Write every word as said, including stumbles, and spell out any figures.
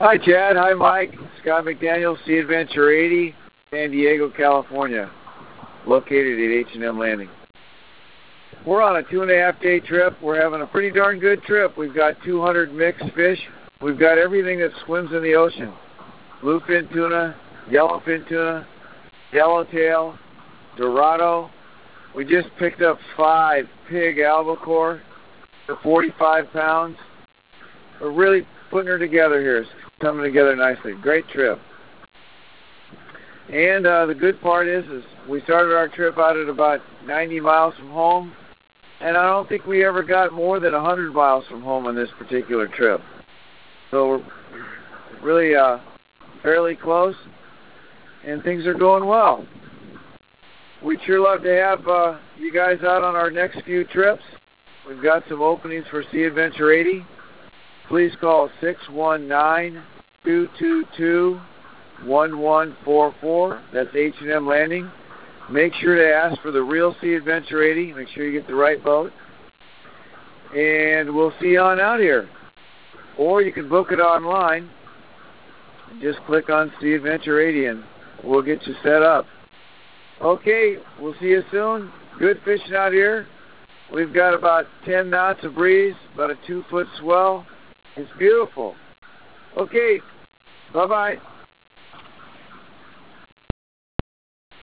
Hi, Chad. Hi, Mike. Scott McDaniel, Sea Adventure eighty, San Diego, California, located at H and M Landing. We're on a two and a half day trip. We're having a pretty darn good trip. We've got two hundred mixed fish. We've got everything that swims in the ocean. Bluefin tuna, yellowfin tuna, yellowtail, dorado. We just picked up five pig albacore for forty-five pounds. We're really putting her together here. It's coming together nicely. Great trip. And uh, the good part is, is we started our trip out at about ninety miles from home, and I don't think we ever got more than one hundred miles from home on this particular trip. So we're really uh, fairly close, and things are going well. We'd sure love to have uh, you guys out on our next few trips. We've got some openings for Sea Adventure eighty. Please call six one nine, two two two, one one four four. That's H and M Landing. Make sure to ask for the real Sea Adventure eighty. Make sure you get the right boat. And we'll see you on out here. Or you can book it online. Just click on Sea Adventure eighty and we'll get you set up. Okay, we'll see you soon. Good fishing out here. We've got about ten knots of breeze, about a two-foot swell. It's beautiful. Okay, bye-bye.